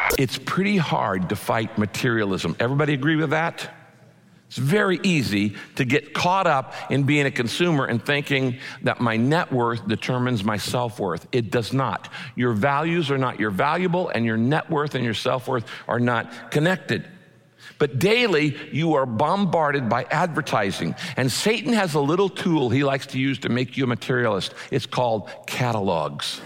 It's pretty hard to fight materialism. Everybody agree with that? It's very easy to get caught up in being a consumer and thinking that my net worth determines my self-worth. It does not. Your values are not your valuable, and your net worth and your self-worth are not connected. But daily, you are bombarded by advertising, and Satan has a little tool he likes to use to make you a materialist. It's called catalogs.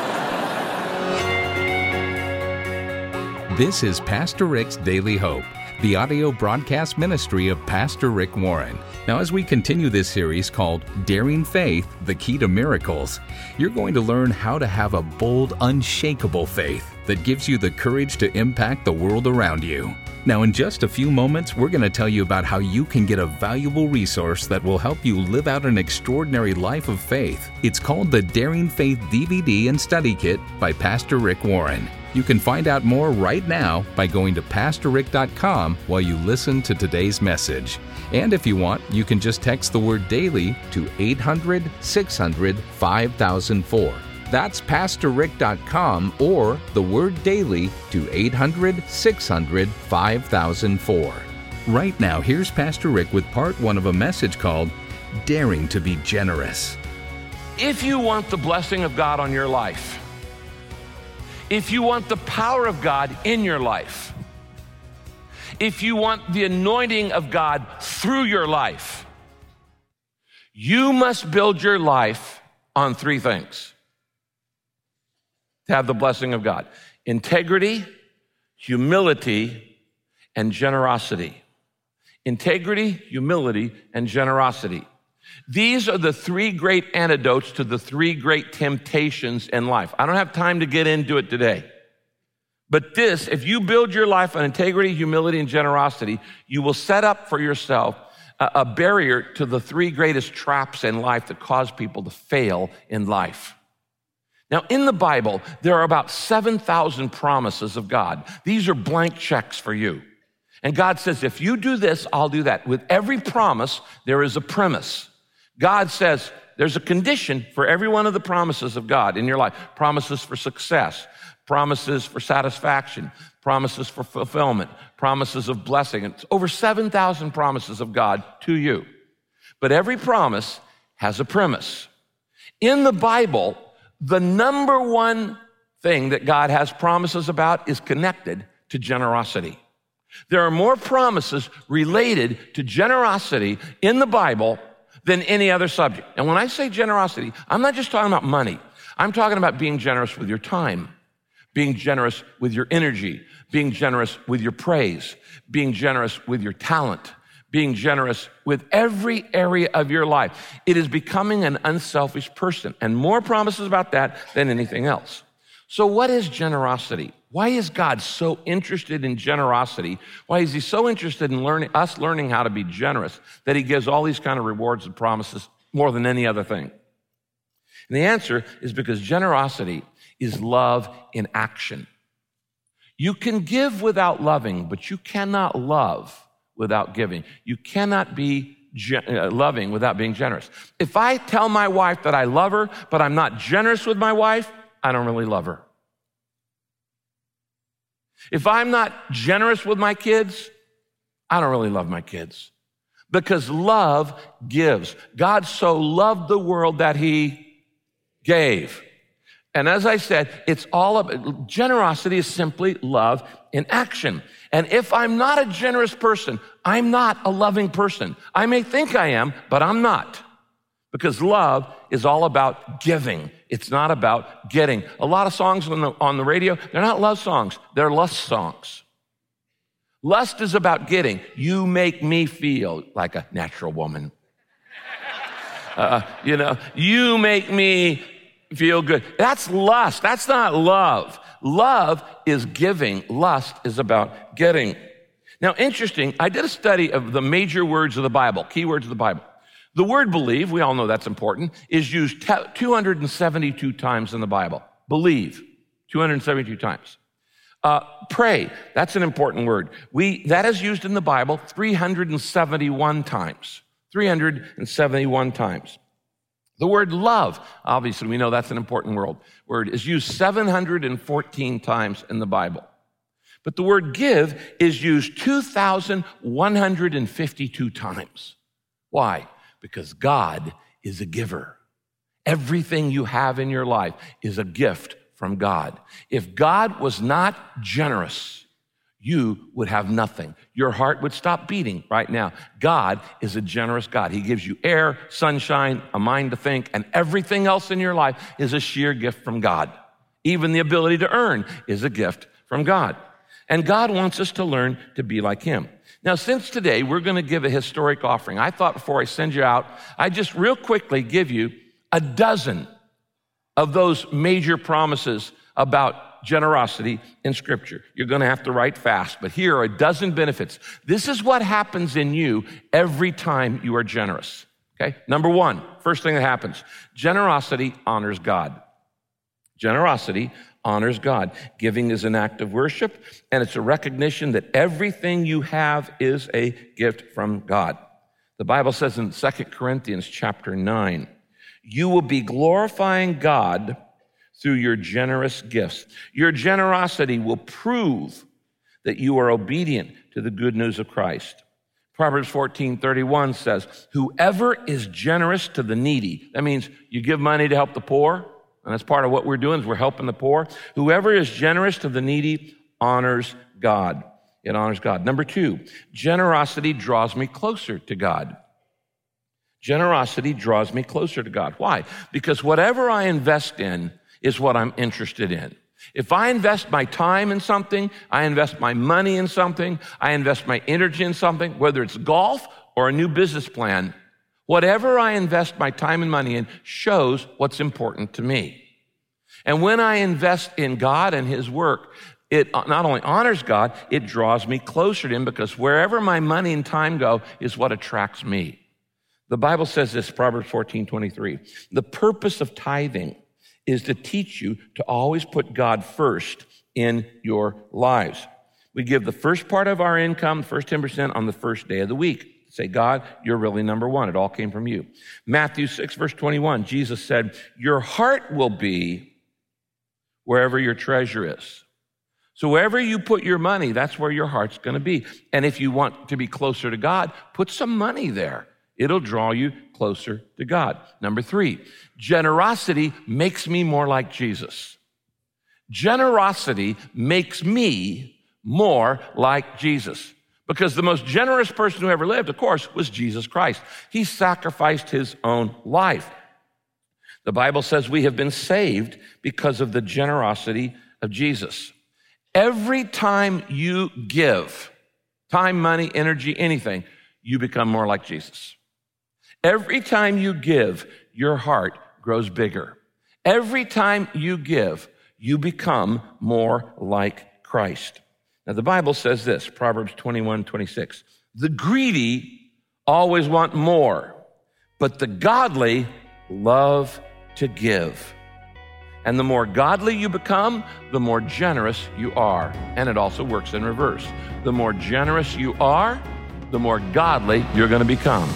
This is Pastor Rick's Daily Hope, the audio broadcast ministry of Pastor Rick Warren. Now, as we continue this series called Daring Faith, the Key to Miracles, you're going to learn how to have a bold, unshakable faith that gives you the courage to impact the world around you. Now, in just a few moments, we're going to tell you about how you can get a valuable resource that will help you live out an extraordinary life of faith. It's called the Daring Faith DVD and Study Kit by Pastor Rick Warren. You can find out more right now by going to PastorRick.com while you listen to today's message. And if you want, you can just text the word DAILY to 800-600-5004. That's PastorRick.com or the word DAILY to 800-600-5004. Right now, here's Pastor Rick with part one of a message called Daring to be Generous. If you want the blessing of God on your life, if you want the power of God in your life, if you want the anointing of God through your life, you must build your life on three things to have the blessing of God: integrity, humility, and generosity. Integrity, humility, and generosity. These are the three great antidotes to the three great temptations in life. I don't have time to get into it today. But this, if you build your life on integrity, humility, and generosity, you will set up for yourself a barrier to the three greatest traps in life that cause people to fail in life. Now, in the Bible, there are about 7,000 promises of God. These are blank checks for you. And God says, if you do this, I'll do that. With every promise, there is a premise. God says there's a condition for every one of the promises of God in your life. Promises for success, promises for satisfaction, promises for fulfillment, promises of blessing. It's over 7,000 promises of God to you. But every promise has a premise. In the Bible, the number one thing that God has promises about is connected to generosity. There are more promises related to generosity in the Bible than any other subject. And when I say generosity, I'm not just talking about money. I'm talking about being generous with your time, being generous with your energy, being generous with your praise, being generous with your talent, being generous with every area of your life. It is becoming an unselfish person, and more promises about that than anything else. So what is generosity? Why is God so interested in generosity? Why is he so interested in learning how to be generous that he gives all these kind of rewards and promises more than any other thing? And the answer is because generosity is love in action. You can give without loving, but you cannot love without giving. You cannot be loving without being generous. If I tell my wife that I love her, but I'm not generous with my wife, I don't really love her. If I'm not generous with my kids, I don't really love my kids. Because love gives. God so loved the world that he gave. And as I said, it's all about, generosity is simply love in action. And if I'm not a generous person, I'm not a loving person. I may think I am, but I'm not. Because love is all about giving. It's not about getting. A lot of songs on the radio, they're not love songs. They're lust songs. Lust is about getting. You make me feel like a natural woman. You make me feel good. That's lust. That's not love. Love is giving. Lust is about getting. Now, interesting, I did a study of the major words of the Bible, key words of the Bible. The word believe, we all know that's important, is used 272 times in the Bible. Believe, 272 times. Pray, that's an important word. That is used in the Bible 371 times. 371 times. The word love, obviously we know that's an important word, is used 714 times in the Bible. But the word give is used 2,152 times. Why? Because God is a giver. Everything you have in your life is a gift from God. If God was not generous, you would have nothing. Your heart would stop beating right now. God is a generous God. He gives you air, sunshine, a mind to think, and everything else in your life is a sheer gift from God. Even the ability to earn is a gift from God. And God wants us to learn to be like him. Now, since today we're going to give a historic offering, I thought before I send you out, I'd just real quickly give you a dozen of those major promises about generosity in Scripture. You're going to have to write fast, but here are a dozen benefits. This is what happens in you every time you are generous. Okay? Number one, first thing that happens, generosity honors God. Generosity honors God. Giving is an act of worship, and it's a recognition that everything you have is a gift from God. The Bible says in 2 Corinthians chapter 9, you will be glorifying God through your generous gifts. Your generosity will prove that you are obedient to the good news of Christ. Proverbs 14:31 says, whoever is generous to the needy, that means you give money to help the poor, and that's part of what we're doing is we're helping the poor. Whoever is generous to the needy honors God. It honors God. Number two, generosity draws me closer to God. Generosity draws me closer to God. Why? Because whatever I invest in is what I'm interested in. If I invest my time in something, I invest my money in something, I invest my energy in something, whether it's golf or a new business plan, whatever I invest my time and money in shows what's important to me. And when I invest in God and his work, it not only honors God, it draws me closer to him because wherever my money and time go is what attracts me. The Bible says this, Proverbs 14:23. The purpose of tithing is to teach you to always put God first in your lives. We give the first part of our income, the first 10% on the first day of the week. Say, God, you're really number one. It all came from you. Matthew 6:21, Jesus said, your heart will be wherever your treasure is. So wherever you put your money, that's where your heart's going to be. And if you want to be closer to God, put some money there. It'll draw you closer to God. Number three, generosity makes me more like Jesus. Generosity makes me more like Jesus. Because the most generous person who ever lived, of course, was Jesus Christ. He sacrificed his own life. The Bible says we have been saved because of the generosity of Jesus. Every time you give, time, money, energy, anything, you become more like Jesus. Every time you give, your heart grows bigger. Every time you give, you become more like Christ. Now, the Bible says this, Proverbs 21:26. The greedy always want more, but the godly love to give. And the more godly you become, the more generous you are. And it also works in reverse. The more generous you are, the more godly you're going to become.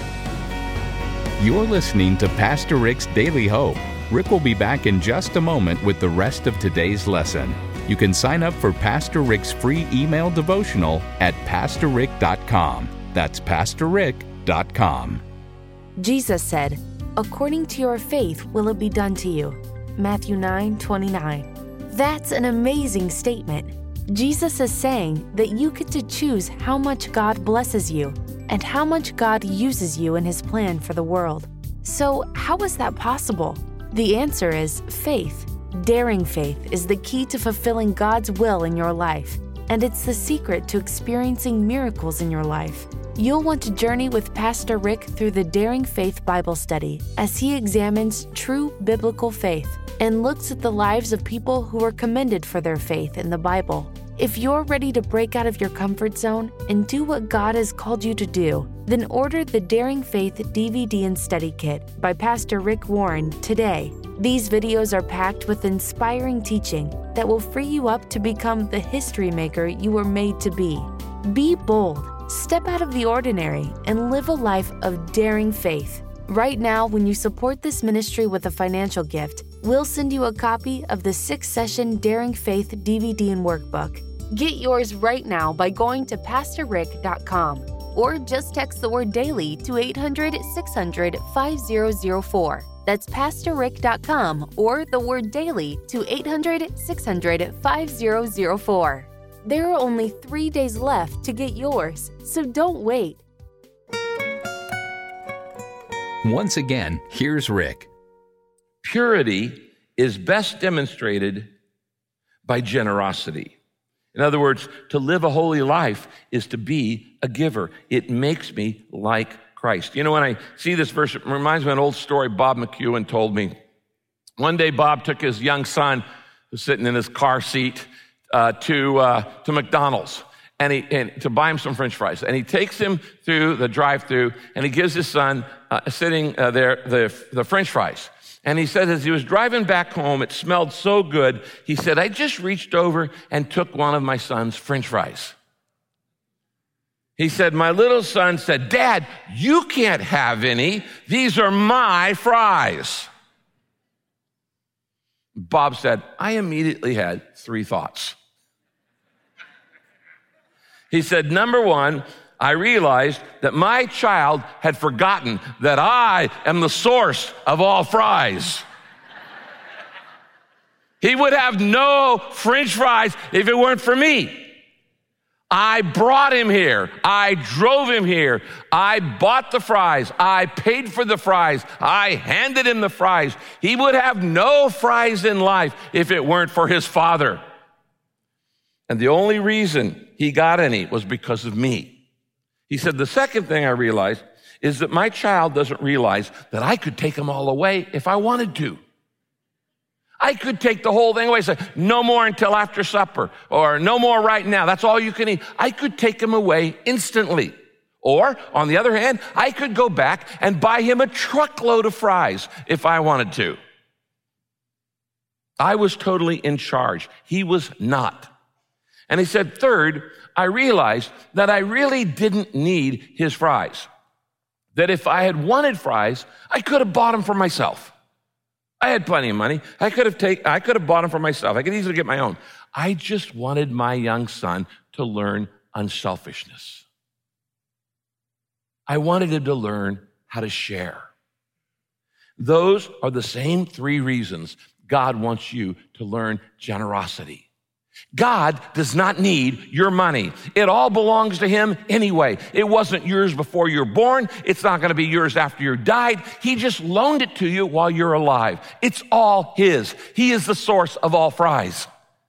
You're listening to Pastor Rick's Daily Hope. Rick will be back in just a moment with the rest of today's lesson. You can sign up for Pastor Rick's free email devotional at pastorrick.com. That's pastorrick.com. Jesus said, according to your faith will it be done to you. Matthew 9:29. That's an amazing statement. Jesus is saying that you get to choose how much God blesses you and how much God uses you in his plan for the world. So how is that possible? The answer is faith. Daring faith is the key to fulfilling God's will in your life, and it's the secret to experiencing miracles in your life. You'll want to journey with Pastor Rick through the Daring Faith Bible study as he examines true biblical faith and looks at the lives of people who are commended for their faith in the Bible. If you're ready to break out of your comfort zone and do what God has called you to do, then order the Daring Faith DVD and Study Kit by Pastor Rick Warren today. These videos are packed with inspiring teaching that will free you up to become the history maker you were made to be. Be bold, step out of the ordinary, and live a life of daring faith. Right now, when you support this ministry with a financial gift, we'll send you a copy of the 6-session Daring Faith DVD and Workbook. Get yours right now by going to PastorRick.com or just text the word daily to 800-600-5004. That's PastorRick.com or the word daily to 800-600-5004. There are only 3 days left to get yours, so don't wait. Once again, here's Rick. Purity is best demonstrated by generosity. In other words, to live a holy life is to be a giver. It makes me like Christ. You know, when I see this verse, it reminds me of an old story Bob McEwen told me. One day, Bob took his young son, who was sitting in his car seat, to McDonald's and to buy him some French fries. And he takes him through the drive-thru, and he gives his son sitting there the French fries. And he said as he was driving back home, it smelled so good, he said, I just reached over and took one of my son's French fries. He said, my little son said, Dad, you can't have any. These are my fries. Bob said, I immediately had 3 thoughts. He said, number one, I realized that my child had forgotten that I am the source of all fries. He would have no French fries if it weren't for me. I brought him here. I drove him here. I bought the fries. I paid for the fries. I handed him the fries. He would have no fries in life if it weren't for his father. And the only reason he got any was because of me. He said, the second thing I realized is that my child doesn't realize that I could take them all away if I wanted to. I could take the whole thing away, say, no more until after supper, or no more right now. That's all you can eat. I could take them away instantly. Or, on the other hand, I could go back and buy him a truckload of fries if I wanted to. I was totally in charge. He was not. And he said, third, I realized that I really didn't need his fries. That if I had wanted fries, I could have bought them for myself. I had plenty of money. I could have bought them for myself. I could easily get my own. I just wanted my young son to learn unselfishness. I wanted him to learn how to share. Those are the same 3 reasons God wants you to learn generosity. God does not need your money. It all belongs to him anyway. It wasn't yours before you were born. It's not going to be yours after you died. He just loaned it to you while you're alive. It's all his. He is the source of all fries.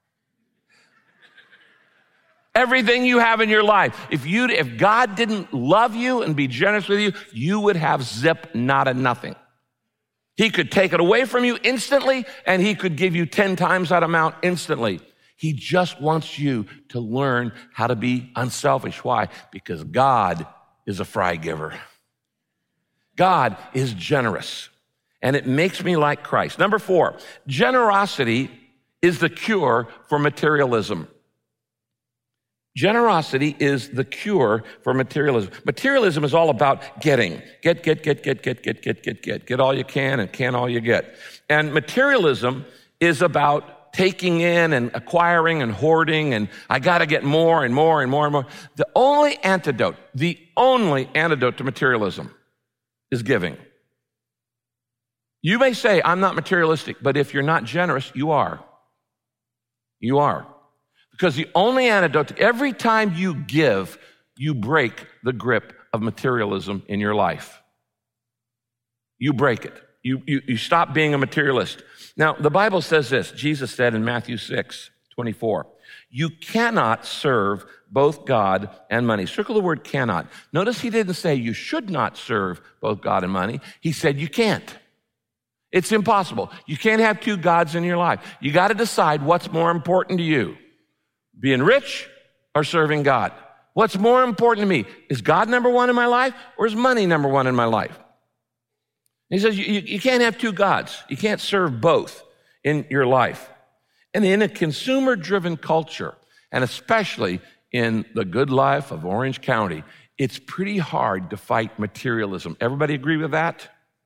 Everything you have in your life. If God didn't love you and be generous with you, you would have zip, nada, nothing. He could take it away from you instantly, and he could give you 10 times that amount instantly. He just wants you to learn how to be unselfish. Why? Because God is a fry giver. God is generous, and it makes me like Christ. Number 4, generosity is the cure for materialism. Generosity is the cure for materialism. Materialism is all about getting. Get all you can and can all you get. And materialism is about taking in and acquiring and hoarding, and I got to get more and more and more and more. The only antidote to materialism is giving. You may say, I'm not materialistic, but if you're not generous, you are. You are. Because the only antidote, every time you give, you break the grip of materialism in your life. You break it. You stop being a materialist. Now, the Bible says this. Jesus said in Matthew 6:24, you cannot serve both God and money. Circle the word cannot. Notice he didn't say you should not serve both God and money. He said you can't. It's impossible. You can't have 2 gods in your life. You got to decide what's more important to you, being rich or serving God. What's more important to me? Is God number 1 in my life, or is money number 1 in my life? He says you can't have 2 gods. You can't serve both in your life. And in a consumer-driven culture, and especially in the good life of Orange County, it's pretty hard to fight materialism. Everybody agree with that?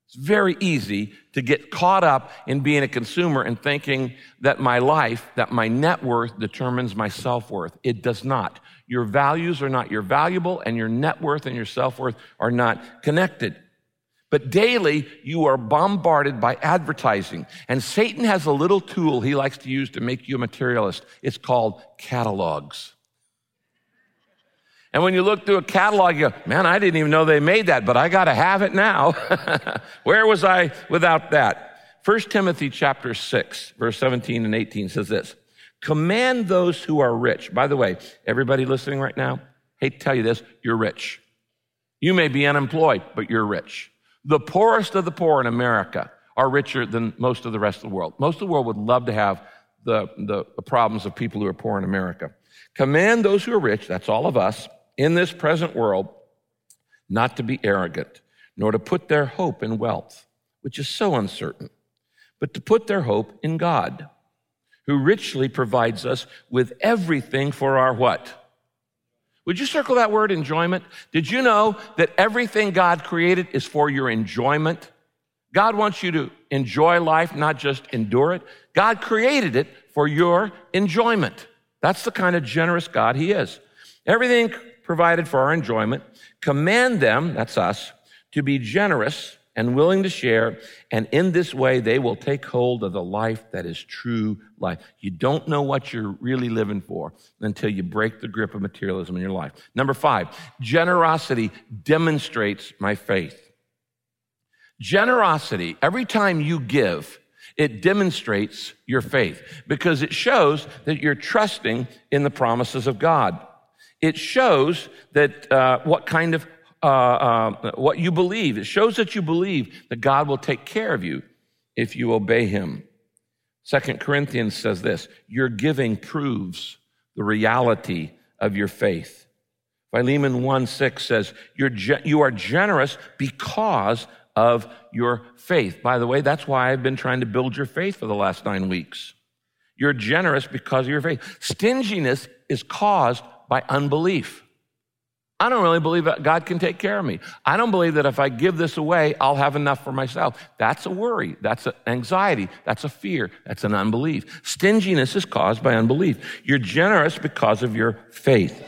It's very easy to get caught up in being a consumer and thinking that my life, that my net worth determines my self-worth. It does not. Your values are not your valuable, and your net worth and your self-worth are not connected. But daily, you are bombarded by advertising. And Satan has a little tool he likes to use to make you a materialist. It's called catalogs. And when you look through a catalog, you go, man, I didn't even know they made that, but I got to have it now. Where was I without that? 1 Timothy chapter 6, verse 17 and 18 says this, command those who are rich. By the way, everybody listening right now, hate to tell you this, you're rich. You may be unemployed, but you're rich. The poorest of the poor in America are richer than most of the rest of the world. Most of the world would love to have the problems of people who are poor in America. Command those who are rich, that's all of us, in this present world, not to be arrogant, nor to put their hope in wealth, which is so uncertain, but to put their hope in God, who richly provides us with everything for our what? Would you circle that word, enjoyment? Did you know that everything God created is for your enjoyment? God wants you to enjoy life, not just endure it. God created it for your enjoyment. That's the kind of generous God he is. Everything provided for our enjoyment. Command them, that's us, to be generous and willing to share, and in this way they will take hold of the life that is true life. You don't know what you're really living for until you break the grip of materialism in your life. Number 5, generosity demonstrates my faith. Generosity, every time you give, it demonstrates your faith because it shows that you're trusting in the promises of God. It shows that what you believe. It shows that you believe that God will take care of you if you obey him. 2 Corinthians says this, your giving proves the reality of your faith. Philemon 1:6 says, you are generous because of your faith. By the way, that's why I've been trying to build your faith for the last 9 weeks. You're generous because of your faith. Stinginess is caused by unbelief. I don't really believe that God can take care of me. I don't believe that if I give this away, I'll have enough for myself. That's a worry. That's an anxiety. That's a fear. That's an unbelief. Stinginess is caused by unbelief. You're generous because of your faith.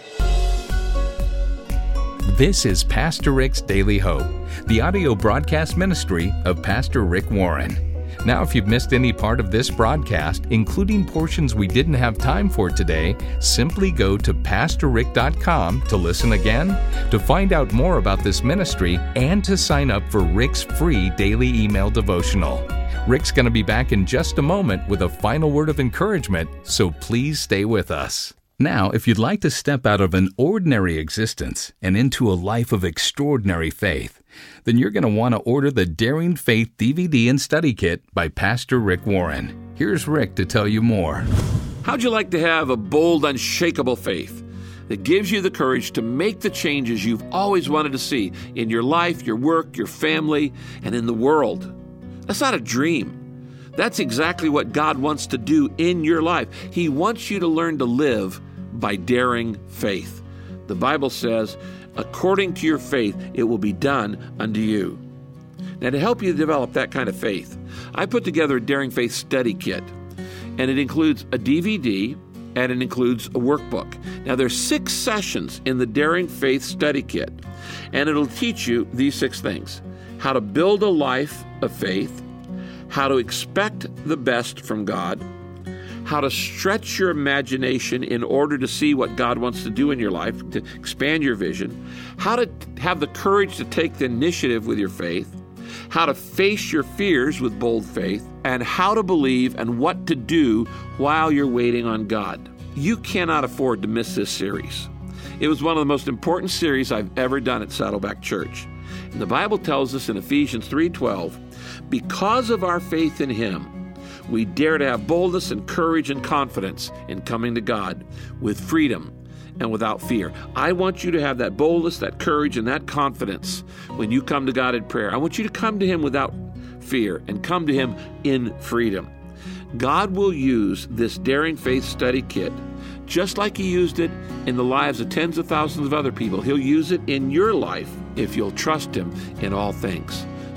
This is Pastor Rick's Daily Hope, the audio broadcast ministry of Pastor Rick Warren. Now, if you've missed any part of this broadcast, including portions we didn't have time for today, simply go to PastorRick.com to listen again, to find out more about this ministry, and to sign up for Rick's free daily email devotional. Rick's going to be back in just a moment with a final word of encouragement, so please stay with us. Now, if you'd like to step out of an ordinary existence and into a life of extraordinary faith, then you're going to want to order the Daring Faith DVD and Study Kit by Pastor Rick Warren. Here's Rick to tell you more. How'd you like to have a bold, unshakable faith that gives you the courage to make the changes you've always wanted to see in your life, your work, your family, and in the world? That's not a dream. That's exactly what God wants to do in your life. He wants you to learn to live by daring faith. The Bible says, according to your faith, it will be done unto you. Now, to help you develop that kind of faith, I put together a Daring Faith Study Kit, and it includes a DVD, and it includes a workbook. Now, there's 6 sessions in the Daring Faith Study Kit, and it'll teach you these 6 things: how to build a life of faith, how to expect the best from God, how to stretch your imagination in order to see what God wants to do in your life, to expand your vision, how to have the courage to take the initiative with your faith, how to face your fears with bold faith, and how to believe and what to do while you're waiting on God. You cannot afford to miss this series. It was one of the most important series I've ever done at Saddleback Church. And the Bible tells us in Ephesians 3:12, because of our faith in Him, we dare to have boldness and courage and confidence in coming to God with freedom and without fear. I want you to have that boldness, that courage, and that confidence when you come to God in prayer. I want you to come to Him without fear and come to Him in freedom. God will use this Daring Faith Study Kit just like He used it in the lives of tens of thousands of other people. He'll use it in your life if you'll trust Him in all things.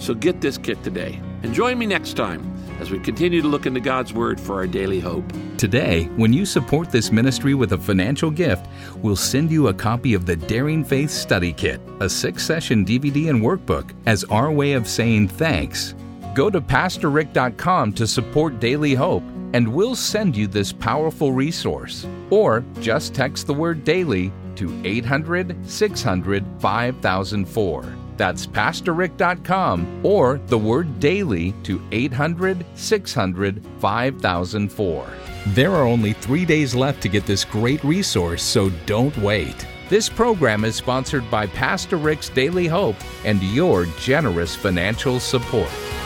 So get this kit today. And join me next time as we continue to look into God's Word for our daily hope. Today, when you support this ministry with a financial gift, we'll send you a copy of the Daring Faith Study Kit, a 6-session DVD and workbook, as our way of saying thanks. Go to PastorRick.com to support Daily Hope, and we'll send you this powerful resource. Or just text the word DAILY to 800-600-5004. That's PastorRick.com, or the word DAILY to 800-600-5004. There are only 3 days left to get this great resource, so don't wait. This program is sponsored by Pastor Rick's Daily Hope and your generous financial support.